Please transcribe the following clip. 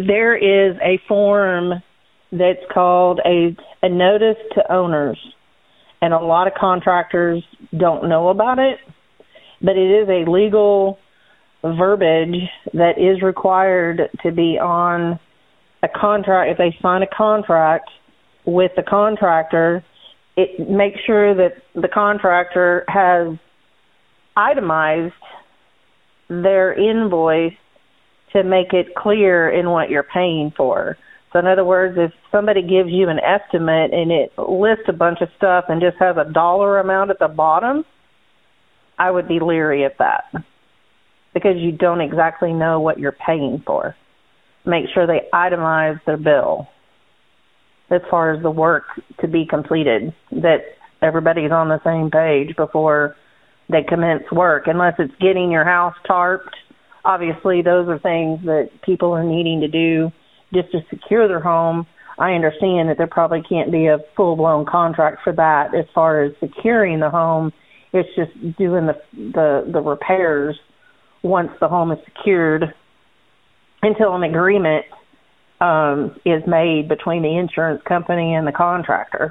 There is a form that's called a notice to owners, and a lot of contractors don't know about it, but it is a legal verbiage that is required to be on a contract. If they sign a contract with the contractor, it makes sure that the contractor has itemized their invoice to make it clear in what you're paying for. So in other words, if somebody gives you an estimate and it lists a bunch of stuff and just has a dollar amount at the bottom, I would be leery of that because you don't exactly know what you're paying for. Make sure they itemize their bill as far as the work to be completed, that everybody's on the same page before they commence work, unless it's getting your house tarped. Obviously, those are things that people are needing to do just to secure their home. I understand that there probably can't be a full-blown contract for that as far as securing the home. It's just doing the repairs once the home is secured until an agreement is made between the insurance company and the contractor.